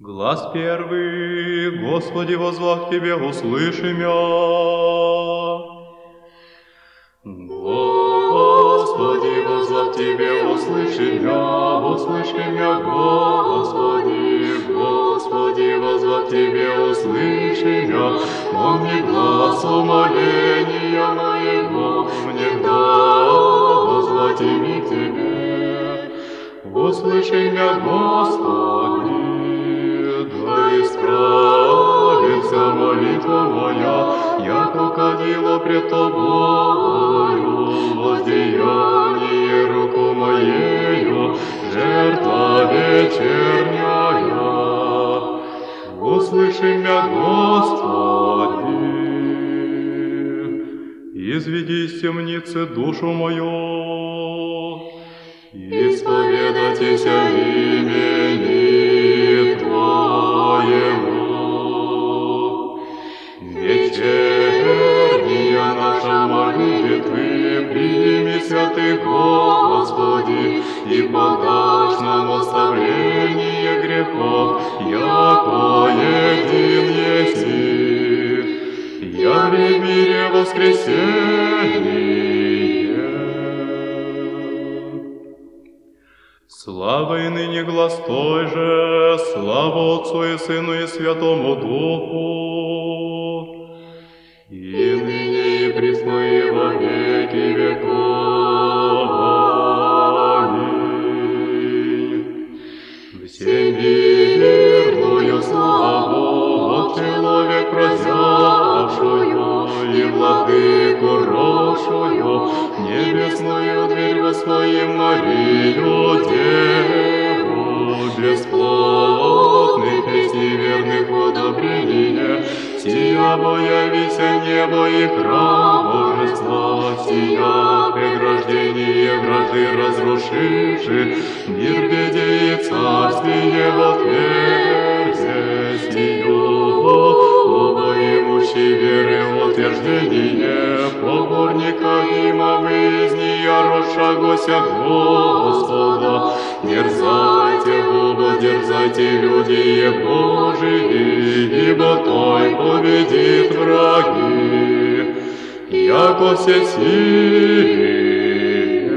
Глаз первый, Господи, возвах к Тебе, услыши мя. Господи, возвах к Тебе, услыши мя, Господи, Господи, возвах к Тебе, услыши мя, помни глаз умоления моего, внегда возвати ми к Тебе. Услыши мя, Господи, да исправится молитва моя, яко кадило пред Тобою, воздеяние руку моею, жертва вечерняя. Услыши мя, Господи. Изведи из темницы душу мою, Исповедайтеся имени Твоему. Вечерняя наша молитвы, прими, святый Господи, и подашь нам оставление грехов, яко един еси. Яви в мире воскресение. слава и ныне глас той же, слава Отцу и Сыну и Святому Духу. И ныне и присно и во веки веков. Аминь. Всемирную славу от человек прозявшую и владыку рошую, небесную дверь во своим Марию Деву, бесплотных песней верных одобрения, сия боявися небо и храм божества, сия преграждение вражды разрушивши, мир беде и царствие отверзе сию, оба имущи веры утверждение, поборника има выясния росшагося Господа, дерзайте, оба дерзайте, люди Божии, ибо Той победит враги, яко все силен.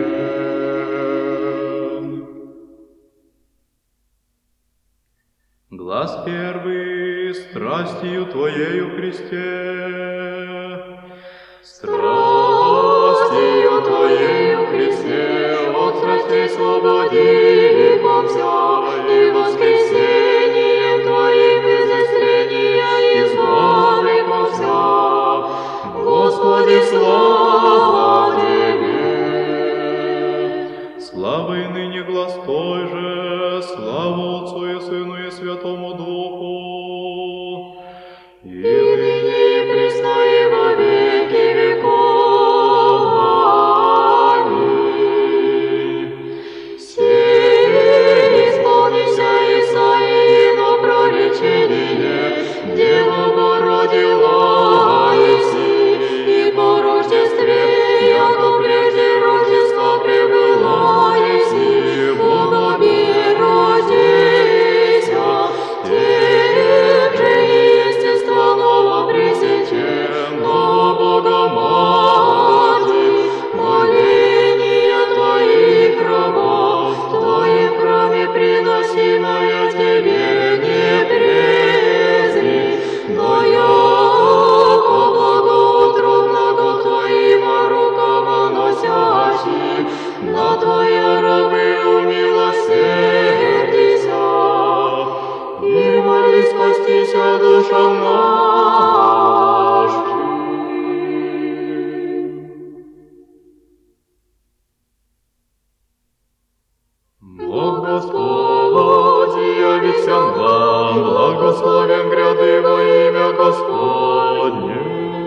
Глаз первый, страстью Твоею, Христе. Страстью Твоею, Христе, от страстей свободимся, и воскресением Твоим из исцеления избавимся. Господи, слава Тебе! Слава и ныне глас той же, слава Отцу и Сыну и Святому Духу. И ныне и присно и во веки веков. Аминь. Сей исполнися Исаиино проречение, Дева породила Иси, и по Рождестве, яко прежде Рождества пребыла Иси, Богоби родися, тем же естества ново пресечено, Бога Мати, моления Твоих рабов, в Твоем храме приносимое Тебе не презри, но яко благоутробного Твоим рукам носящий, на Твои рабы умилосердися, и моли спастися душам нашим. Бог Господь, явися нам, благословен гряды во имя Господне.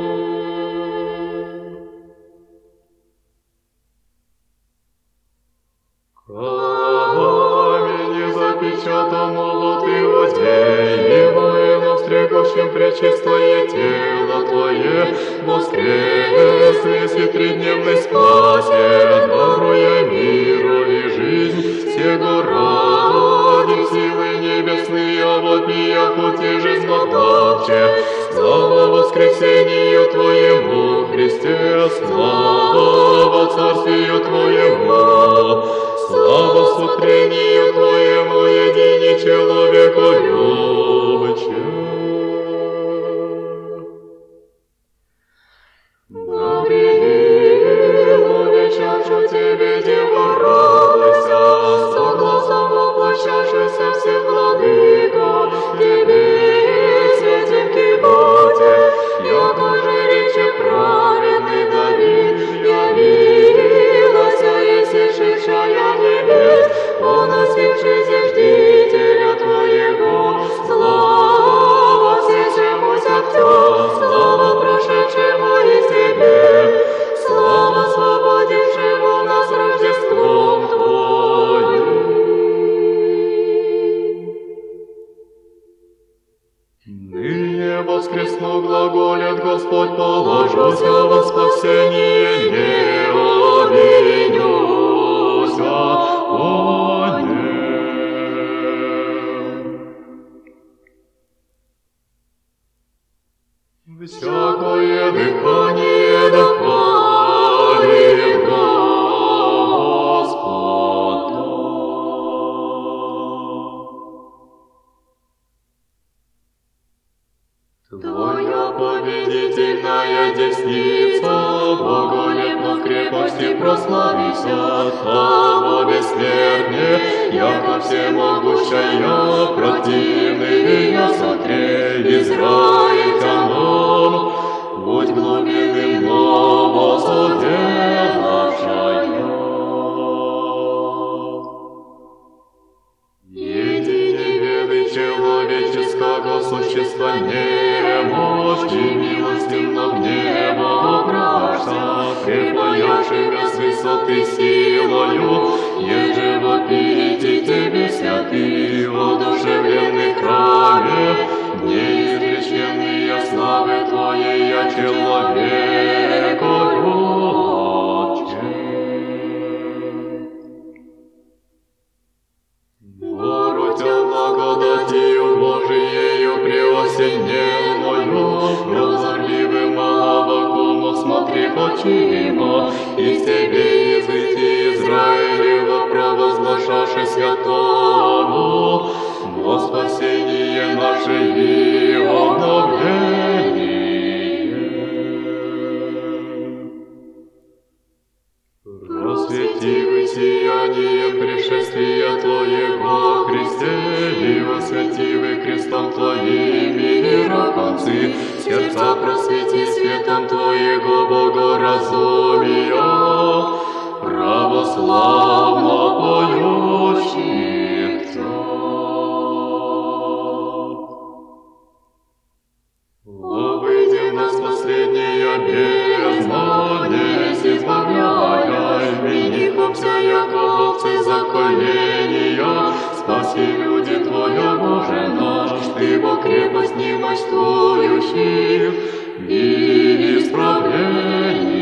Камень запечатанного Ты одей, и воинов стригущим пречистое тело Твое, воскресный си тридневный спасе, даруя миру и жизнь, сего ради силы не небесные, вопия утежизно плаче. Слава воскресению Твоему, Христе, слава царствию Твоему, слава смотрению Твоему, едине человеколюбче. Гавриил, увечашу Тебе, Дева, радуйся, согласно воплощавшийся Всевладыка, Тебе, святенький Боте, яко же рече праведный Давид, явилася, еси шедшая небес, поносивший зиждителя Твоего, слава всечемуся в Тя, слава прошедшему из Тебе, слава освободившему нас Рождеством Твоим. Ныне воскресну глаголет Господь, положуся во спасение, не обвинюся о нем. Всякое дыхание да хвалит Господа. Твоя победительная десница, боголепно в крепости прославися, того бессмертнее, яко всемогущая, противный ее сотре, израильтянам, будь глубинным новосоделавшая. Едине веды человеческого существа немощь и милостивно в небо обращся, припаяшимя с высоты силою, еже вопите Тебе, святый, одушевленный храме, неизреченные славы Твоей, я человеку любче. Воротя благодатью Божиею преосененною, прозорливым Аввакуму смотри почимо, и себе языки Израилева провозглашаши святому, во спасение наше и обновление. Просвети сиянием пришествия Твоего, Христе, и осветивы крестом Твоим мироконцы, сердца просвети светом Твоего богоразумия, православно поющих Тя. Обыдем нас последняя бездна, днесь избавляя, виникомся, яко овцы заколения, спаси люди Твоя, Боже наш, Ты бо крепость немощствующих и исправление.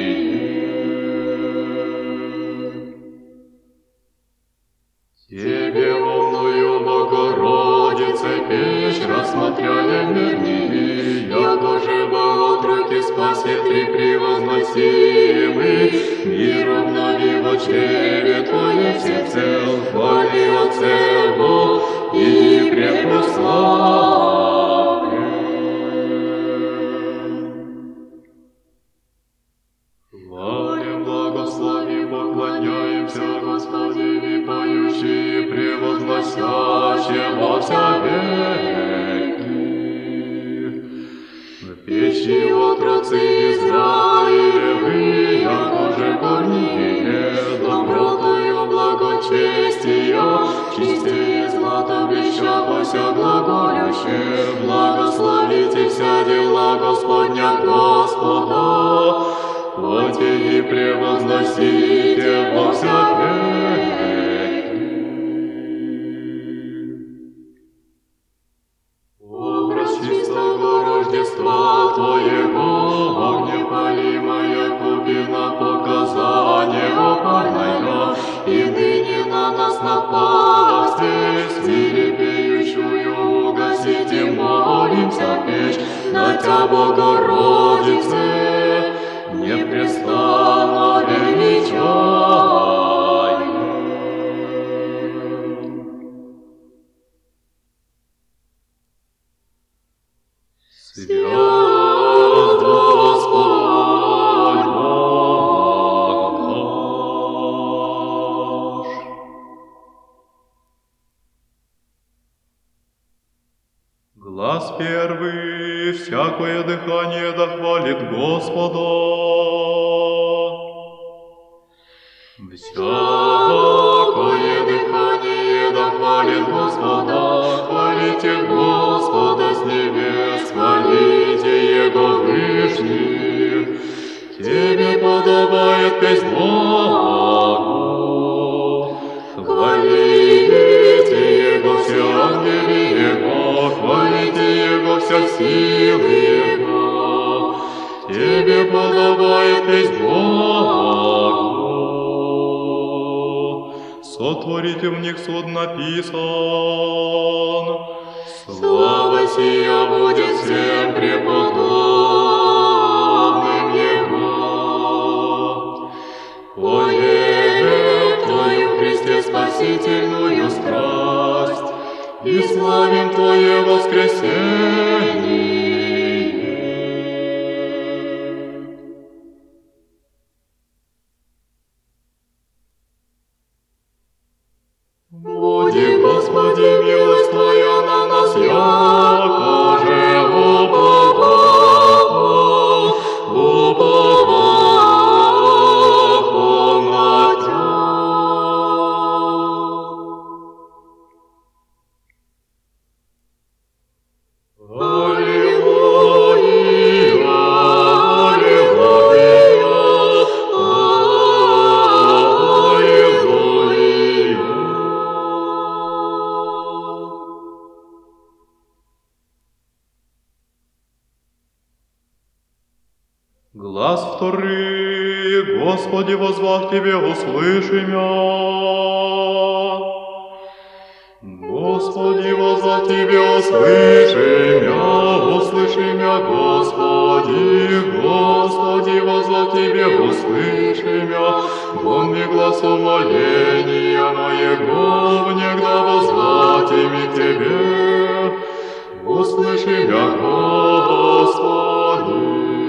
Тебе волною, Богородице, печь, рассмотряя мирней, яко же отроки спасители превозносимы, мир обнови в чреве Твое всецел, хвали Отцеву и крепко славе. Хвалим, благословим, поклоняемся Господи, поющие, превозносящие во вся веки. В печи отроцы Израилевы, яко же корние, добротою благочестия, чистее злата блещапося глаголюще, благословите вся дела Господня Господа, Оте и превозносите во вся веки. Образ чистого Рождества Твоего, огнепалимая купина показания опальная, и ныне на нас напала здесь, свирепею на Тя, Богородице, непрестанно величаем. Свят Господь Бог наш. Глас первый, всякое дыхание да хвалит Господа. Всякое дыхание да хвалит Господа, хвалите Господа с небес, хвалите Его вышних. Тебе подобает песнь Богу, хвалите Его все ангелы Его, хвалите Его вся силы Его. Тебе подобает песнь Богу. Сотворите в них суд написан. Слава сия будет всем преподобным Его. Поверим Твою, Христе, спасительную страсть, и славим Твое воскресение. Буди, Господи, милость Твоя на нас, яко же уповахом на Тя. Аллилуйя, аллилуйя, аллилуйя. Глас второй, Господи, возвах Тебе, услыши мя. Господи, возвах Тебе, услыши мя, Господи, Господи, возвах Тебе, услыши мя. Вон мне глаз умоления моего, внегда возвать ими к Тебе. Услыши мя, Господи.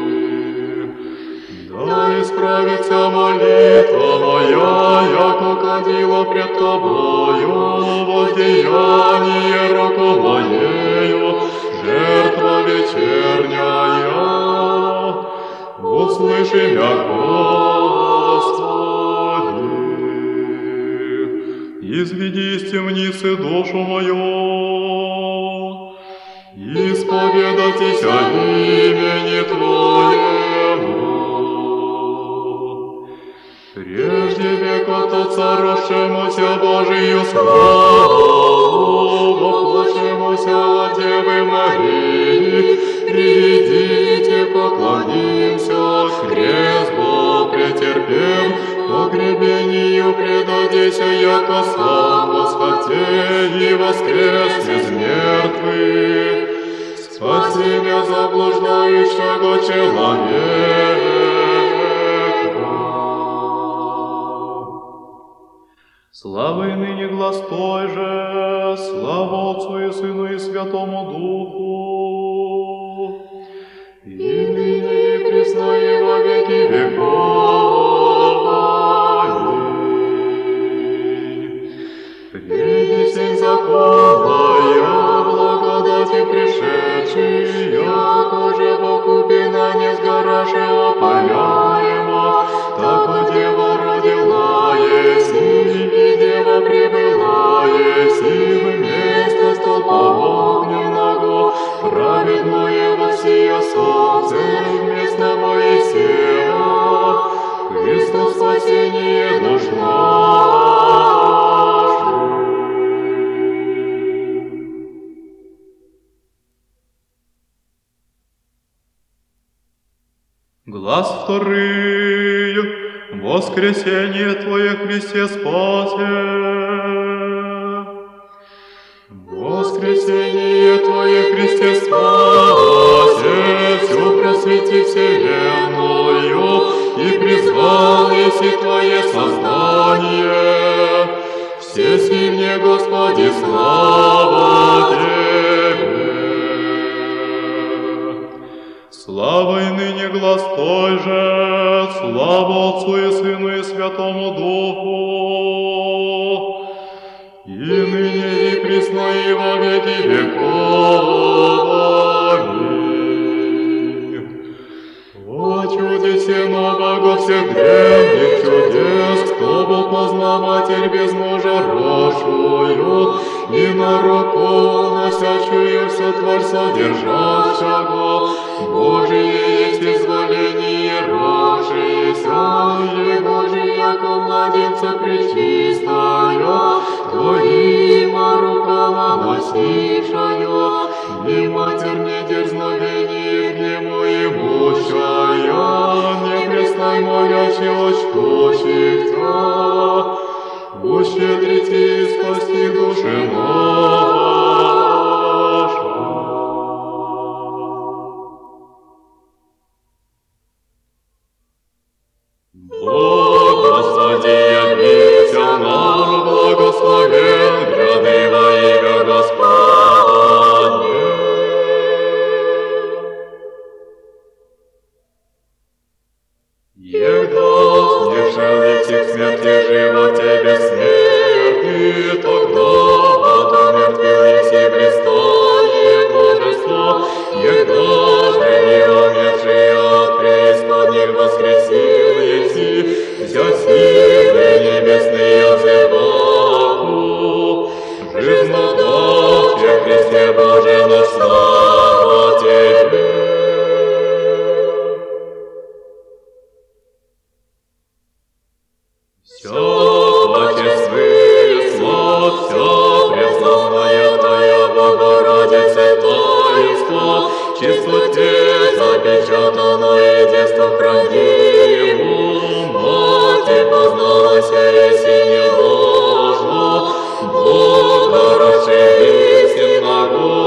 Да исправится молитва моя, яко кадила пред Тобою, воздеяние руку моею, жертва вечерняя. Услыши мя, Господи. Изведи из темницы душу мою, исповедайтесь о имени Твоему. Прежде века то царушемуся Божию славу, воплощемуся от Девы Марии, придите, поклонимся, крест Бог претерпем, погребению предадися, яко сам восхоте и воскрес из мертвых. Спаси меня заблуждающего человека. Слава и ныне глас той же, слава Отцу и Сыну и Святому Духу, и ныне и присно и во веки веков. Аминь. Приди сень законная, благодати пришедший, яко же Бог убина не сгораше опаляема, так Дева родила еси, и Дева прибыла еси, вместо столпа огненного, праведное сия солнце, вместо Моисея, Христос спасение душ наших. Глас второй, воскресение Твое, Христе, спасе. Воскресение Твое, Христе, спасе. вселенную, и призвал еси Твое создание. Все сильнее, Господи, слава Тебе. Слава и ныне глас той же, слава Отцу и Сыну и Святому Духу, и ныне и присно и во веки веков. Аминь. О чудесе нового всех древних чудес, кто был познаватель без мужа рожую, и на руку носящую все тварь содержащего, Божие есть изволение рожися, и Божие, яко младенца пречистая, Твоима рукава носившая, и Матерь не дерзновение гневу имущая, не престай молящего чтущих Тя, ущедрите и спасти души наши. Бог, Господи, явися нам, благословен гряды во имя Господне. Егда снежал и всех смерти животе бессмертный, тогда отомертвил еси блистание божества, егда же не умерший от преисподних воскресил еси, взять силы небесные взываку, жизнодавче Христе Боже наш, слава Тебе. Вся плаче свысла, вся преславная Твоя Богородице таинство, чистоте запечатано и детство хранимо, Мати позналася, еси не ложно, Бога расширись ногу,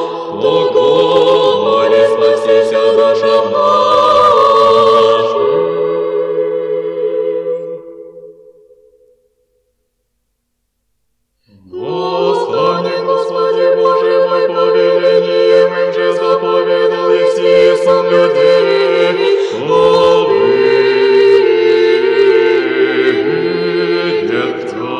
Богомоли спасися душам нашим. Господи, Господи, Боже мой, повелением им же заповедал еси сон людей, что выйдет Тя.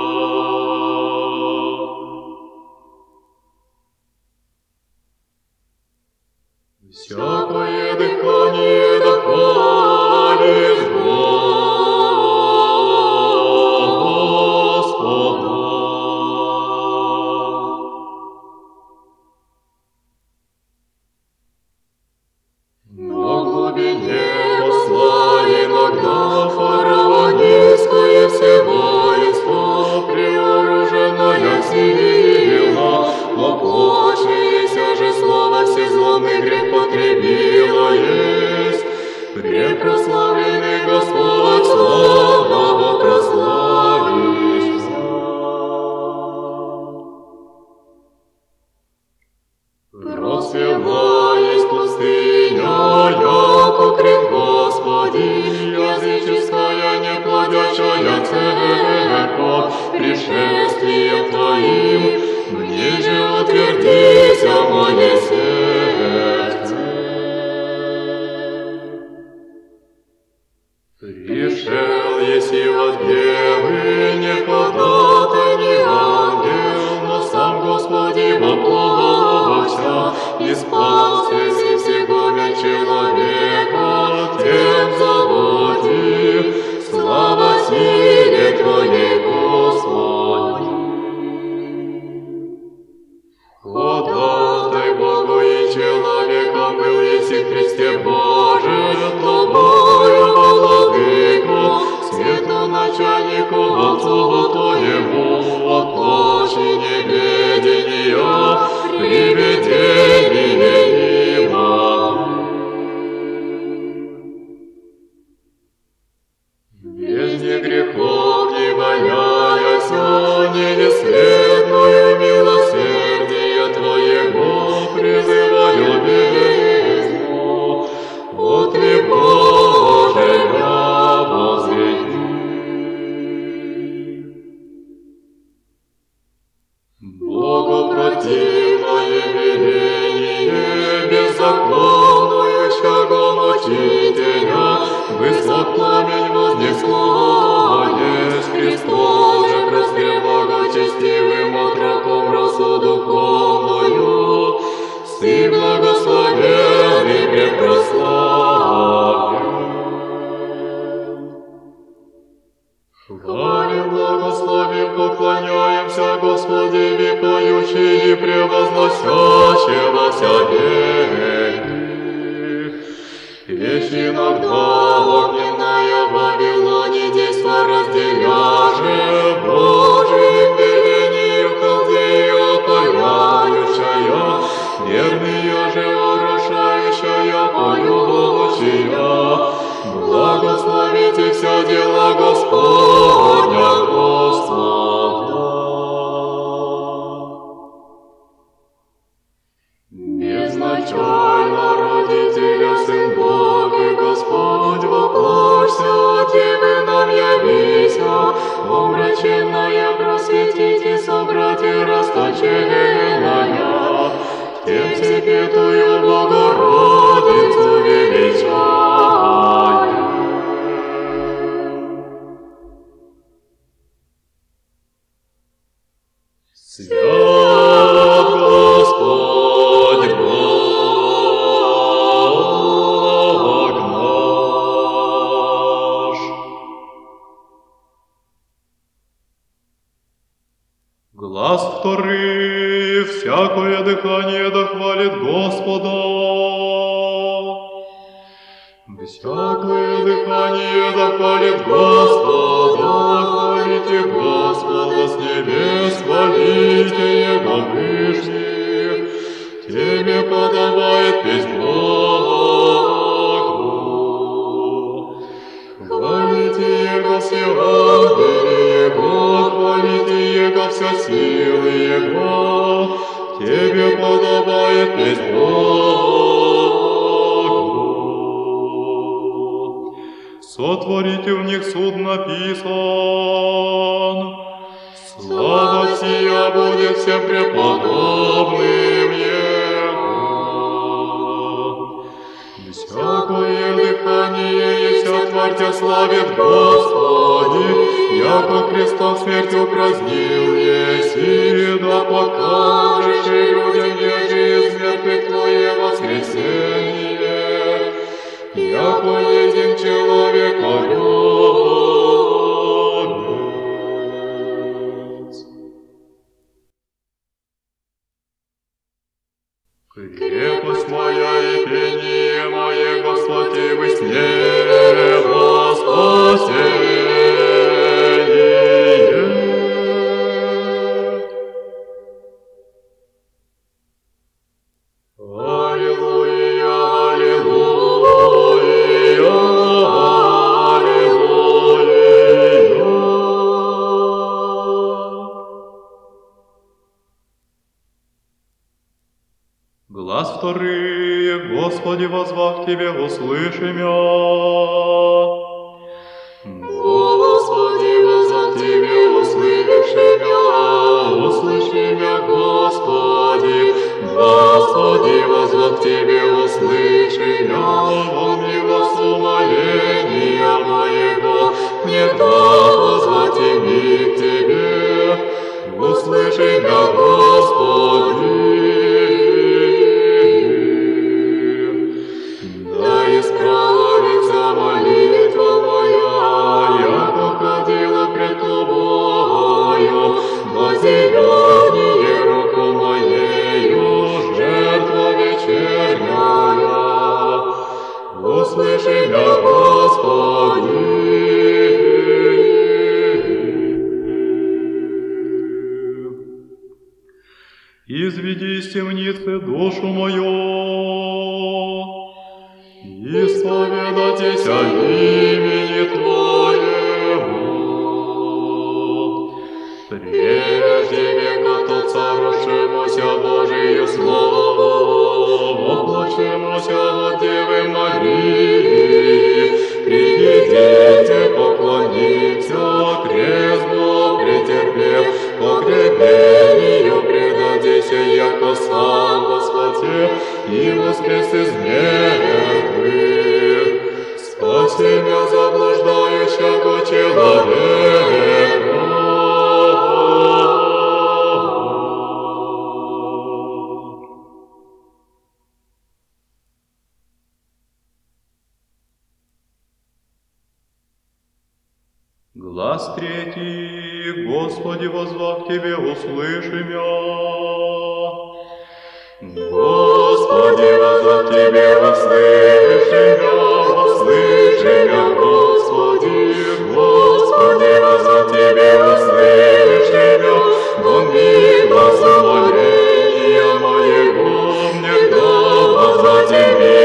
Всякое дыхание да хвалит Господа. На глубине посла иногда фараонийское все воинство, преоруженная сила, оплошившееся же слово всезлобный грех потребило есть. Препрославленный Господь, слава прославишься. Расцвела есть пустыня, яко крик Господи, языческая неплодящая церковь, пришествием Твоим, мне же утверди возвратимое веление беззаконующего мучителя, высок пламень вознесло, есть Христос же простре благочестивым отроком росу духовную, Сы благословенный препрославен. Хвалим, благословим, поклоняемся Господи, поющий и превозносящего вся веки. Вещь иногда огненная в Вавилоне действо разделяше, Божиим велением халдею опаляющая, верные же урушающая полюбовущая. Благословите все дела Господня, Господа. Безначально родителя Сын Бог и Господь воплощся, Девы нам явися, омраченная просветите, собратья расточенная, тем всепетую Богородицу величай. Свят Господь Бог наш. Глас вторый, всякое дыхание да хвалит Господа. Всякое дыхание да хвалит Господа, хвалите Господа с небес, хвалите Его вышних, Тебе подобает песнь Богу. Хвалите Его все ангелы Его, хвалите Его вся силы Его, Тебе подобает песнь Богу. Сотворите в них суд написан. Слава сия будет всем преподобным Его. Всякое дыхание и вся тварь Тя славит Господи, яко Христом смертью празднил еси, да покажешь и людям еже из мертвых Твое воскресение, яко един человеколюбец. Крепость моя и пение мое, Господи, вы снево спасение. Аллилуйя, аллилуйя, аллилуйя. Глас вторые, Господи, возвах Тебе, услыши мя. Господи, возвах Тебе, услыши мя, Господи, Господи, возвах Тебе, услыши мя, он не глаз умоления моего, не да возвать имя к Тебе, услыши мя, Господи. Да исправится молитва моя, я походила пред Тобою, воззияние руку моею, жертва вечерняя. Услыши мя, Господи. Изведи из темницы душу мою, исповедайтесь о имени Твоему. Прежде века тот совершимося Божие Слово, воплотимося от Девы Марии, придите поклониться, крест претерпев, погребению предадися и воскрес из мертвых, спаси меня заблуждающего человека. Глаз третий, Господи, возвав к Тебе, услыши меня. Господи, возвав к Тебе, услыши меня, Господи, Господи, возвав к Тебе, услыши меня, но мимо замоления моего, мне глаза Тебе,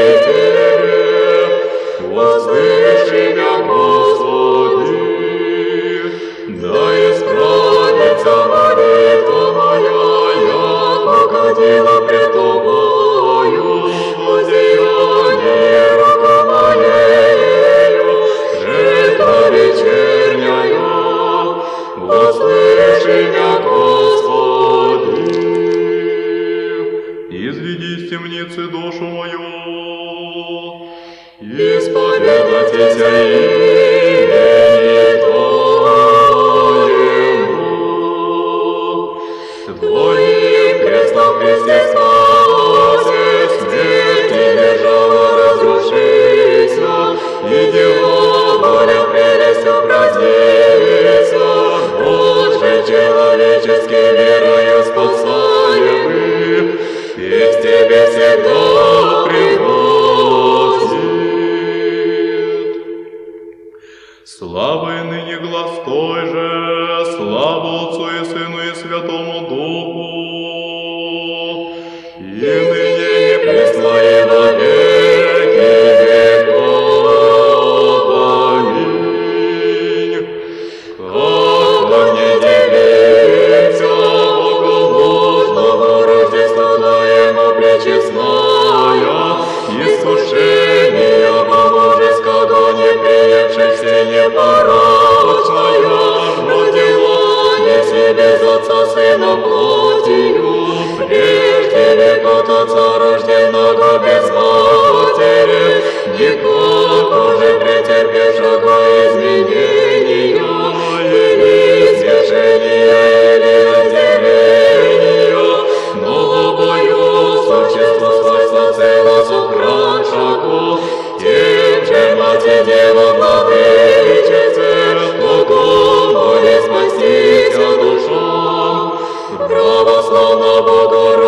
услыши меня, Господи. Да исправится молитва моя, я погодила пред Тобою, воздаяние рука моею, жертва вечерняя, услыши меня, Господи. Изведи из темницы душу мою, исповедайтесь имени Твоим крестом Христе спасе, смерти держава разрушися, и дела воля прелестью празднится. Боже человеческий верою спасаемый, весть Тебе всегда приносит. Слава и ныне глас той же, слава Отцу и Сыну и Святому Духу, и ныне и пресно и во веки веков. Аминь. Как во мне девица, Богу ложному Рождеству Твоему пречестная, искушения божеского не приевшихся непорочная, родила не себе за Отца Сына плотью, прежде векот Отца рожденного без матери, никак уже претерпевшего изменения, или свержения, или разделения, но обою существу свойства цело сукраншаку, тем же Мать и Дева Владычице, Богом моли спастися душам, православна Богородица,